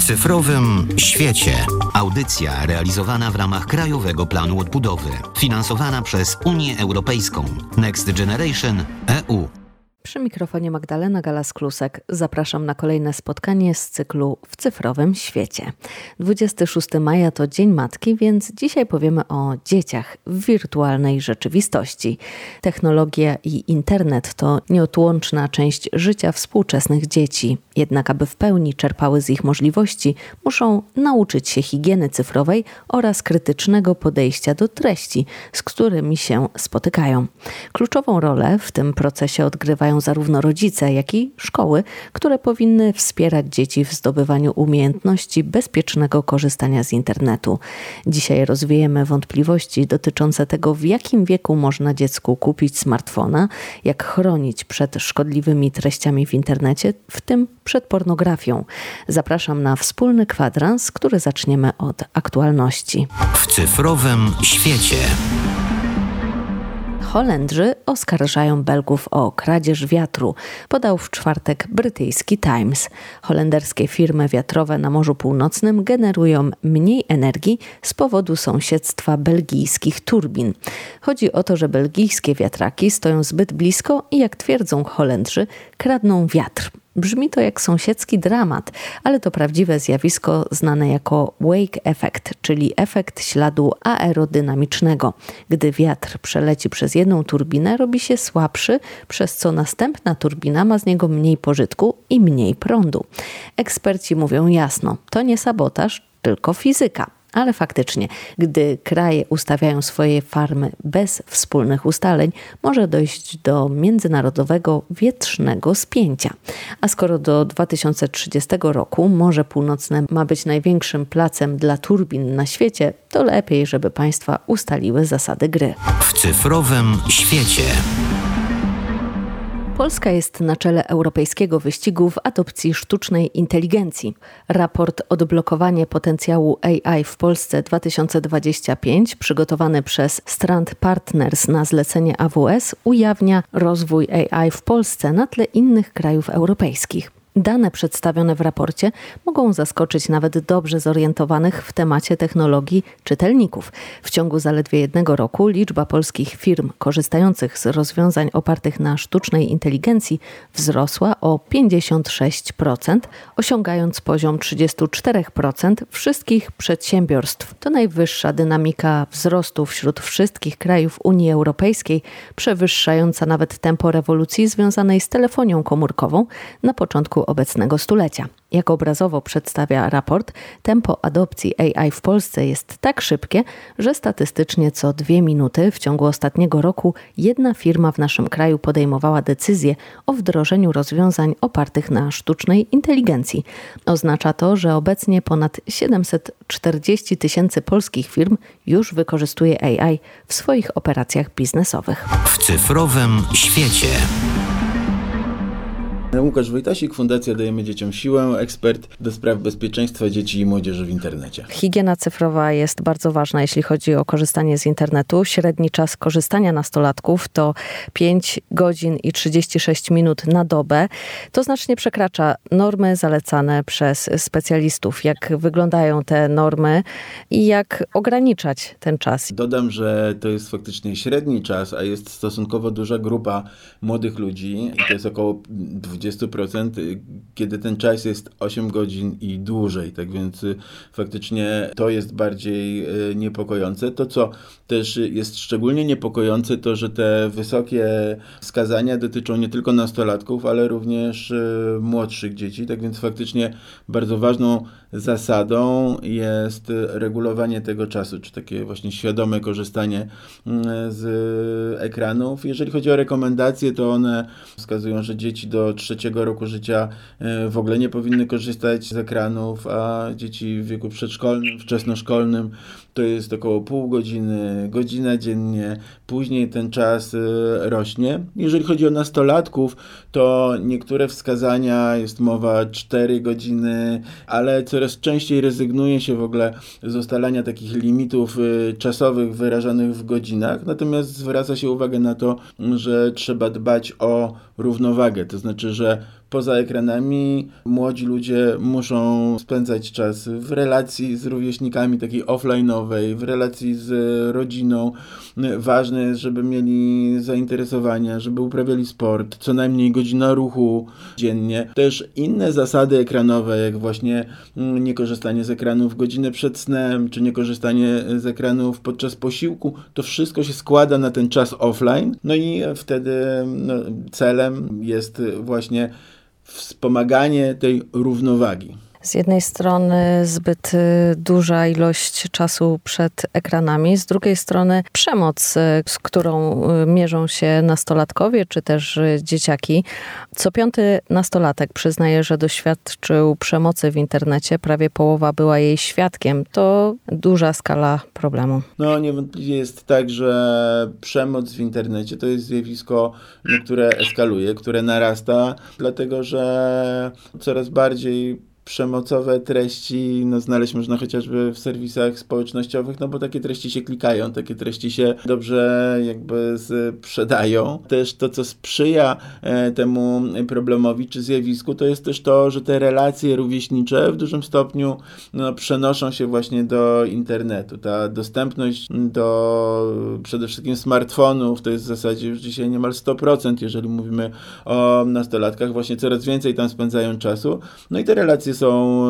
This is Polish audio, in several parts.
W cyfrowym świecie. Audycja realizowana w ramach Krajowego Planu Odbudowy. Finansowana przez Unię Europejską. Next Generation EU. Przy mikrofonie Magdalena Galas-Klusek. Zapraszam na kolejne spotkanie z cyklu W cyfrowym świecie. 26 maja to Dzień Matki, więc dzisiaj powiemy o dzieciach w wirtualnej rzeczywistości. Technologia i internet to nieodłączna część życia współczesnych dzieci. Jednak aby w pełni czerpały z ich możliwości, muszą nauczyć się higieny cyfrowej oraz krytycznego podejścia do treści, z którymi się spotykają. Kluczową rolę w tym procesie odgrywają zarówno rodzice, jak i szkoły, które powinny wspierać dzieci w zdobywaniu umiejętności bezpiecznego korzystania z internetu. Dzisiaj rozwiejemy wątpliwości dotyczące tego, w jakim wieku można dziecku kupić smartfona, jak chronić przed szkodliwymi treściami w internecie, w tym przed pornografią. Zapraszam na wspólny kwadrans, który zaczniemy od aktualności. W cyfrowym świecie. Holendrzy oskarżają Belgów o kradzież wiatru, podał w czwartek brytyjski Times. Holenderskie firmy wiatrowe na Morzu Północnym generują mniej energii z powodu sąsiedztwa belgijskich turbin. Chodzi o to, że belgijskie wiatraki stoją zbyt blisko i, jak twierdzą Holendrzy, kradną wiatr. Brzmi to jak sąsiedzki dramat, ale to prawdziwe zjawisko znane jako wake effect, czyli efekt śladu aerodynamicznego. Gdy wiatr przeleci przez jedną turbinę, robi się słabszy, przez co następna turbina ma z niego mniej pożytku i mniej prądu. Eksperci mówią jasno, to nie sabotaż, tylko fizyka. Ale faktycznie, gdy kraje ustawiają swoje farmy bez wspólnych ustaleń, może dojść do międzynarodowego wietrznego spięcia. A skoro do 2030 roku Morze Północne ma być największym placem dla turbin na świecie, to lepiej, żeby państwa ustaliły zasady gry. W cyfrowym świecie. Polska jest na czele europejskiego wyścigu w adopcji sztucznej inteligencji. Raport Odblokowanie potencjału AI w Polsce 2025, przygotowany przez Strand Partners na zlecenie AWS, ujawnia rozwój AI w Polsce na tle innych krajów europejskich. Dane przedstawione w raporcie mogą zaskoczyć nawet dobrze zorientowanych w temacie technologii czytelników. W ciągu zaledwie 1 roku liczba polskich firm korzystających z rozwiązań opartych na sztucznej inteligencji wzrosła o 56%, osiągając poziom 34% wszystkich przedsiębiorstw. To najwyższa dynamika wzrostu wśród wszystkich krajów Unii Europejskiej, przewyższająca nawet tempo rewolucji związanej z telefonią komórkową na początku obecnego stulecia. Jak obrazowo przedstawia raport, tempo adopcji AI w Polsce jest tak szybkie, że statystycznie co 2 minuty w ciągu ostatniego roku jedna firma w naszym kraju podejmowała decyzję o wdrożeniu rozwiązań opartych na sztucznej inteligencji. Oznacza to, że obecnie ponad 740 000 polskich firm już wykorzystuje AI w swoich operacjach biznesowych. W cyfrowym świecie. Łukasz Wojtasik, Fundacja Dajemy Dzieciom Siłę, ekspert do spraw bezpieczeństwa dzieci i młodzieży w internecie. Higiena cyfrowa jest bardzo ważna, jeśli chodzi o korzystanie z internetu. Średni czas korzystania nastolatków to 5 godzin i 36 minut na dobę. To znacznie przekracza normy zalecane przez specjalistów. Jak wyglądają te normy i jak ograniczać ten czas? Dodam, że to jest faktycznie średni czas, a jest stosunkowo duża grupa młodych ludzi i to jest około 20%, kiedy ten czas jest 8 godzin i dłużej. Tak więc faktycznie to jest bardziej niepokojące. To, co też jest szczególnie niepokojące, to, że te wysokie wskazania dotyczą nie tylko nastolatków, ale również młodszych dzieci. Tak więc faktycznie bardzo ważną zasadą jest regulowanie tego czasu, czy takie właśnie świadome korzystanie z ekranów. Jeżeli chodzi o rekomendacje, to one wskazują, że dzieci do 3 roku życia w ogóle nie powinny korzystać z ekranów, a dzieci w wieku przedszkolnym, wczesnoszkolnym to jest około pół godziny, godzina dziennie. Później ten czas rośnie. Jeżeli chodzi o nastolatków, to niektóre wskazania, jest mowa 4 godziny, ale coraz częściej rezygnuje się w ogóle z ustalania takich limitów czasowych wyrażanych w godzinach. Natomiast zwraca się uwagę na to, że trzeba dbać o równowagę. To znaczy, że poza ekranami młodzi ludzie muszą spędzać czas w relacji z rówieśnikami takiej offline'owej, w relacji z rodziną. Ważne jest, żeby mieli zainteresowania, żeby uprawiali sport, co najmniej godzina ruchu dziennie. Też inne zasady ekranowe, jak właśnie niekorzystanie z ekranów godzinę przed snem, czy niekorzystanie z ekranów podczas posiłku, to wszystko się składa na ten czas offline. No i wtedy celem jest właśnie wspomaganie tej równowagi. Z jednej strony zbyt duża ilość czasu przed ekranami, z drugiej strony przemoc, z którą mierzą się nastolatkowie czy też dzieciaki. Co 5. nastolatek przyznaje, że doświadczył przemocy w internecie, prawie połowa była jej świadkiem. To duża skala problemu. No niewątpliwie jest tak, że przemoc w internecie to jest zjawisko, które eskaluje, które narasta, dlatego że coraz bardziej przemocowe treści znaleźć można chociażby w serwisach społecznościowych, bo takie treści się klikają, takie treści się dobrze jakby sprzedają. Też to, co sprzyja temu problemowi czy zjawisku, to jest też to, że te relacje rówieśnicze w dużym stopniu przenoszą się właśnie do internetu. Ta dostępność do przede wszystkim smartfonów to jest w zasadzie już dzisiaj niemal 100%, jeżeli mówimy o nastolatkach. Właśnie coraz więcej tam spędzają czasu. No i te relacje są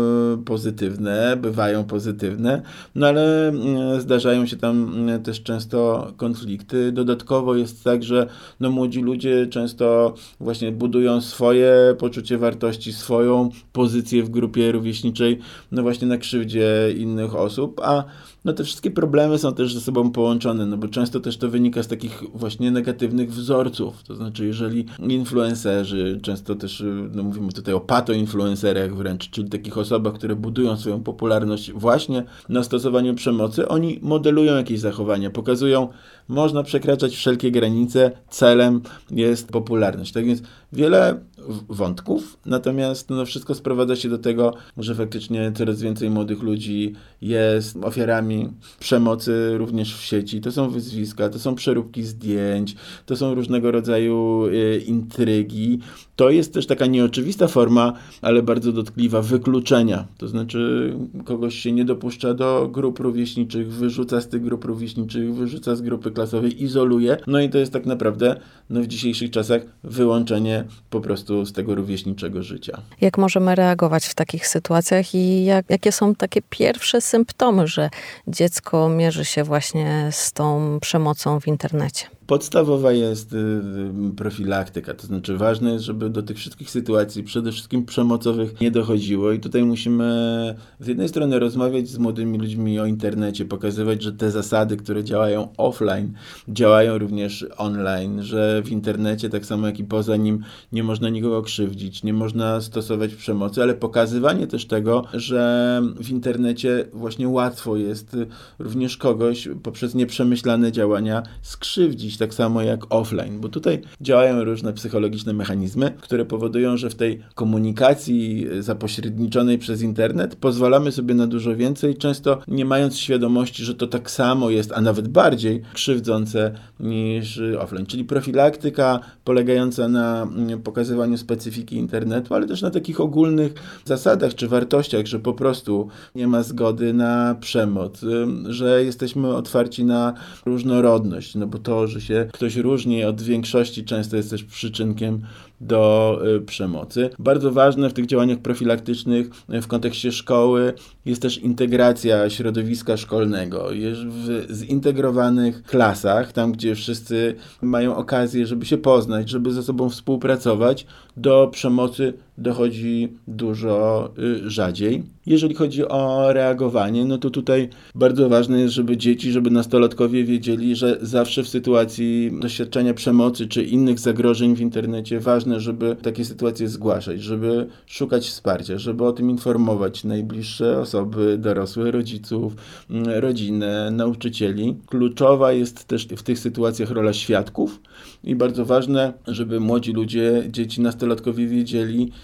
pozytywne, bywają pozytywne, ale zdarzają się tam też często konflikty. Dodatkowo jest tak, że młodzi ludzie często właśnie budują swoje poczucie wartości, swoją pozycję w grupie rówieśniczej, właśnie na krzywdzie innych osób, a te wszystkie problemy są też ze sobą połączone, bo często też to wynika z takich właśnie negatywnych wzorców. To znaczy, jeżeli influencerzy, często też mówimy tutaj o pato-influencerach wręcz, czyli takich osobach, które budują swoją popularność właśnie na stosowaniu przemocy, oni modelują jakieś zachowania, pokazują, można przekraczać wszelkie granice, celem jest popularność. Tak więc wiele wątków, natomiast wszystko sprowadza się do tego, że faktycznie coraz więcej młodych ludzi jest ofiarami przemocy również w sieci. To są wyzwiska, to są przeróbki zdjęć, to są różnego rodzaju intrygi. To jest też taka nieoczywista forma, ale bardzo dotkliwa wykluczenia. To znaczy kogoś się nie dopuszcza do grup rówieśniczych, wyrzuca z tych grup rówieśniczych, wyrzuca z grupy klasowej, izoluje. I to jest tak naprawdę w dzisiejszych czasach wyłączenie po prostu z tego rówieśniczego życia. Jak możemy reagować w takich sytuacjach i jakie są takie pierwsze symptomy, że dziecko mierzy się właśnie z tą przemocą w internecie? Podstawowa jest profilaktyka, to znaczy ważne jest, żeby do tych wszystkich sytuacji, przede wszystkim przemocowych, nie dochodziło i tutaj musimy z jednej strony rozmawiać z młodymi ludźmi o internecie, pokazywać, że te zasady, które działają offline, działają również online, że w internecie, tak samo jak i poza nim, nie można nikogo krzywdzić, nie można stosować przemocy, ale pokazywanie też tego, że w internecie właśnie łatwo jest również kogoś poprzez nieprzemyślane działania skrzywdzić, tak samo jak offline, bo tutaj działają różne psychologiczne mechanizmy, które powodują, że w tej komunikacji zapośredniczonej przez internet pozwalamy sobie na dużo więcej, często nie mając świadomości, że to tak samo jest, a nawet bardziej krzywdzące niż offline. Czyli profilaktyka polegająca na pokazywaniu specyfiki internetu, ale też na takich ogólnych zasadach czy wartościach, że po prostu nie ma zgody na przemoc, że jesteśmy otwarci na różnorodność, bo to, że się ktoś różni od większości, często jest też przyczynkiem do przemocy. Bardzo ważne w tych działaniach profilaktycznych w kontekście szkoły jest też integracja środowiska szkolnego. W zintegrowanych klasach, tam gdzie wszyscy mają okazję, żeby się poznać, żeby ze sobą współpracować, do przemocy dochodzi dużo rzadziej. Jeżeli chodzi o reagowanie, to tutaj bardzo ważne jest, żeby dzieci, żeby nastolatkowie wiedzieli, że zawsze w sytuacji doświadczenia przemocy czy innych zagrożeń w internecie ważne, żeby takie sytuacje zgłaszać, żeby szukać wsparcia, żeby o tym informować najbliższe osoby, dorosłych, rodziców, rodzinę, nauczycieli. Kluczowa jest też w tych sytuacjach rola świadków i bardzo ważne, żeby młodzi ludzie, dzieci, nastolatkowie wiedzieli,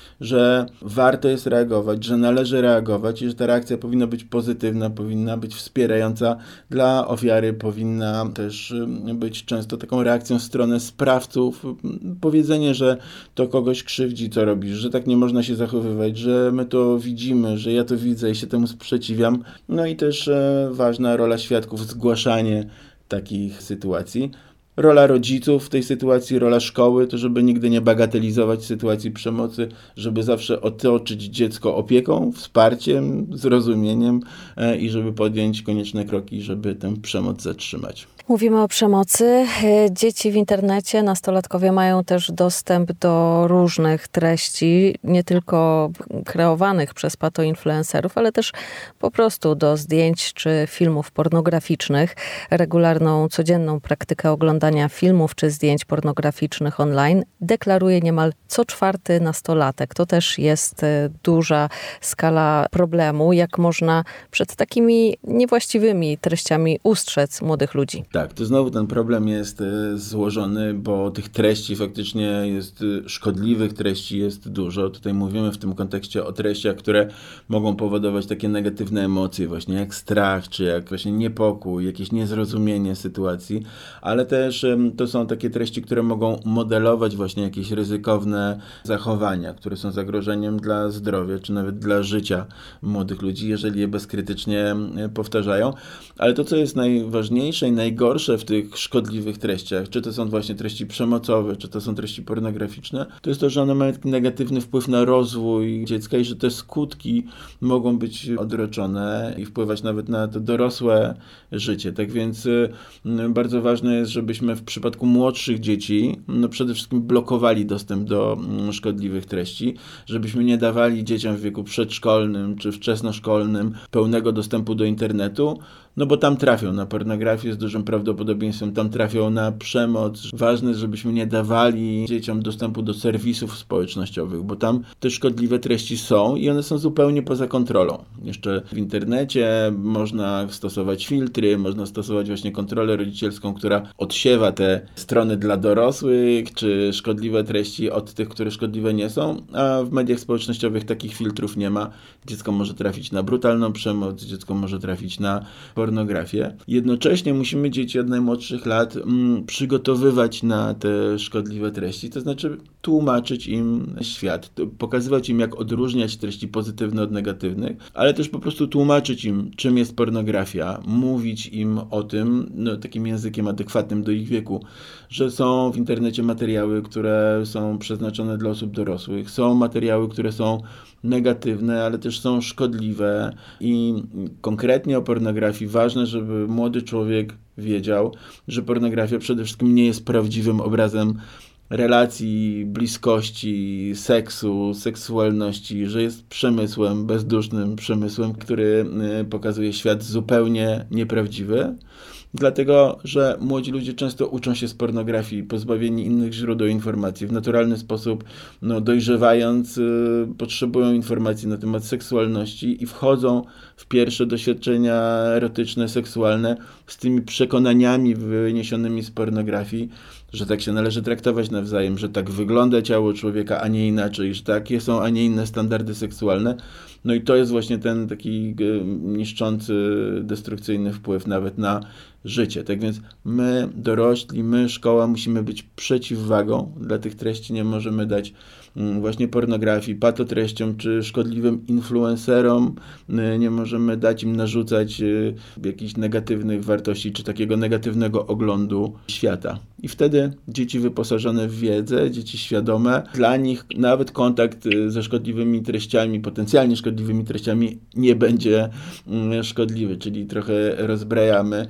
że warto jest reagować, że należy reagować i że ta reakcja powinna być pozytywna, powinna być wspierająca dla ofiary, powinna też być często taką reakcją w stronę sprawców. Powiedzenie, że to kogoś krzywdzi, co robisz, że tak nie można się zachowywać, że my to widzimy, że ja to widzę i się temu sprzeciwiam. No i też ważna rola świadków, zgłaszanie takich sytuacji. Rola rodziców w tej sytuacji, rola szkoły, to żeby nigdy nie bagatelizować sytuacji przemocy, żeby zawsze otoczyć dziecko opieką, wsparciem, zrozumieniem i żeby podjąć konieczne kroki, żeby tę przemoc zatrzymać. Mówimy o przemocy. Dzieci w internecie, nastolatkowie mają też dostęp do różnych treści, nie tylko kreowanych przez patoinfluencerów, ale też po prostu do zdjęć czy filmów pornograficznych. Regularną, codzienną praktykę oglądania filmów czy zdjęć pornograficznych online deklaruje niemal co 4. nastolatek. To też jest duża skala problemu, jak można przed takimi niewłaściwymi treściami ustrzec młodych ludzi. Tak, to znowu ten problem jest złożony, bo tych treści faktycznie jest, szkodliwych treści jest dużo. Tutaj mówimy w tym kontekście o treściach, które mogą powodować takie negatywne emocje, właśnie jak strach, czy jak właśnie niepokój, jakieś niezrozumienie sytuacji, ale też to są takie treści, które mogą modelować właśnie jakieś ryzykowne zachowania, które są zagrożeniem dla zdrowia, czy nawet dla życia młodych ludzi, jeżeli je bezkrytycznie powtarzają. Ale to, co jest najważniejsze i najgorsze w tych szkodliwych treściach, czy to są właśnie treści przemocowe, czy to są treści pornograficzne, to jest to, że one mają taki negatywny wpływ na rozwój dziecka i że te skutki mogą być odroczone i wpływać nawet na to dorosłe życie. Tak więc bardzo ważne jest, żebyśmy w przypadku młodszych dzieci przede wszystkim blokowali dostęp do szkodliwych treści, żebyśmy nie dawali dzieciom w wieku przedszkolnym czy wczesnoszkolnym pełnego dostępu do internetu, no bo tam trafią na pornografię z dużym prawdopodobieństwem, tam trafią na przemoc. Ważne jest, żebyśmy nie dawali dzieciom dostępu do serwisów społecznościowych, bo tam te szkodliwe treści są i one są zupełnie poza kontrolą. Jeszcze w internecie można stosować filtry, można stosować właśnie kontrolę rodzicielską, która odsiewa te strony dla dorosłych, czy szkodliwe treści od tych, które szkodliwe nie są, a w mediach społecznościowych takich filtrów nie ma. Dziecko może trafić na brutalną przemoc, dziecko może trafić na pornografię. Jednocześnie musimy dzieci od najmłodszych lat przygotowywać na te szkodliwe treści, to znaczy tłumaczyć im świat, pokazywać im, jak odróżniać treści pozytywne od negatywnych, ale też po prostu tłumaczyć im, czym jest pornografia, mówić im o tym takim językiem adekwatnym do ich wieku, że są w internecie materiały, które są przeznaczone dla osób dorosłych, są materiały, które są negatywne, ale też są szkodliwe i konkretnie o pornografii ważne, żeby młody człowiek wiedział, że pornografia przede wszystkim nie jest prawdziwym obrazem relacji, bliskości, seksu, seksualności, że jest przemysłem, bezdusznym przemysłem, który pokazuje świat zupełnie nieprawdziwy. Dlatego, że młodzi ludzie często uczą się z pornografii, pozbawieni innych źródeł informacji. W naturalny sposób, dojrzewając, potrzebują informacji na temat seksualności i wchodzą w pierwsze doświadczenia erotyczne, seksualne z tymi przekonaniami wyniesionymi z pornografii, że tak się należy traktować nawzajem, że tak wygląda ciało człowieka, a nie inaczej, że takie są, a nie inne standardy seksualne. No i to jest właśnie ten taki niszczący, destrukcyjny wpływ nawet na życie. Tak więc my, dorośli, my, szkoła, musimy być przeciwwagą dla tych treści. Nie możemy dać właśnie pornografii, patotreściom czy szkodliwym influencerom. Nie możemy dać im narzucać jakichś negatywnych wartości czy takiego negatywnego oglądu świata. I wtedy dzieci wyposażone w wiedzę, dzieci świadome, dla nich nawet kontakt ze szkodliwymi treściami, potencjalnie szkodliwymi treściami nie będzie szkodliwy, czyli trochę rozbrajamy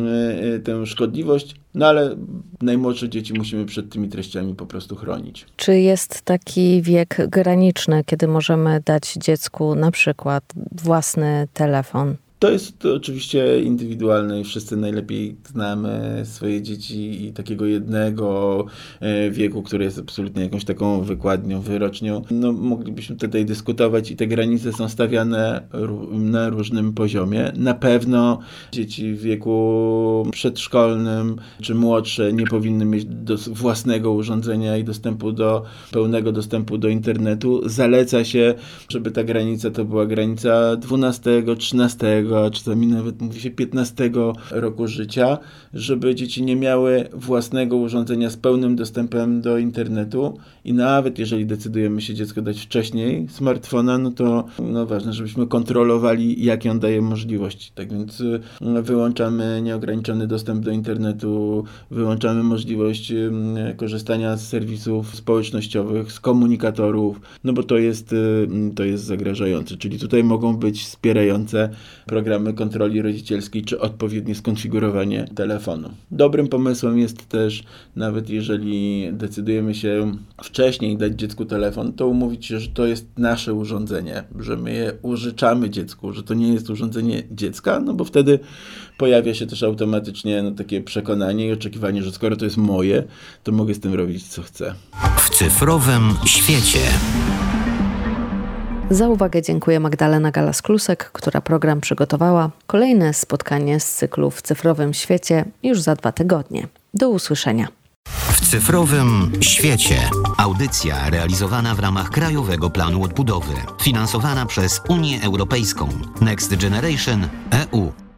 tę szkodliwość, ale najmłodsze dzieci musimy przed tymi treściami po prostu chronić. Czy jest taki wiek graniczny, kiedy możemy dać dziecku na przykład własny telefon? To jest oczywiście indywidualne i wszyscy najlepiej znamy swoje dzieci i takiego jednego wieku, który jest absolutnie jakąś taką wykładnią, wyrocznią. No, moglibyśmy tutaj dyskutować i te granice są stawiane na różnym poziomie. Na pewno dzieci w wieku przedszkolnym czy młodsze nie powinny mieć własnego urządzenia i pełnego dostępu do internetu. Zaleca się, żeby ta granica to była granica 12, 13, a czasami nawet mówi się 15 roku życia, żeby dzieci nie miały własnego urządzenia z pełnym dostępem do internetu i nawet jeżeli decydujemy się dziecko dać wcześniej smartfona, no to ważne, żebyśmy kontrolowali, jakie on daje możliwości. Tak więc wyłączamy nieograniczony dostęp do internetu, wyłączamy możliwość korzystania z serwisów społecznościowych, z komunikatorów, no bo to jest zagrażające. Czyli tutaj mogą być wspierające programy kontroli rodzicielskiej, czy odpowiednie skonfigurowanie telefonu. Dobrym pomysłem jest też, nawet jeżeli decydujemy się wcześniej dać dziecku telefon, to umówić się, że to jest nasze urządzenie, że my je użyczamy dziecku, że to nie jest urządzenie dziecka, no bo wtedy pojawia się też automatycznie takie przekonanie i oczekiwanie, że skoro to jest moje, to mogę z tym robić, co chcę. W cyfrowym świecie. Za uwagę dziękuję Magdalena Galas-Klusek, która program przygotowała. Kolejne spotkanie z cyklu W cyfrowym świecie już za 2 tygodnie. Do usłyszenia. W cyfrowym świecie. Audycja realizowana w ramach Krajowego Planu Odbudowy. Finansowana przez Unię Europejską. Next Generation EU.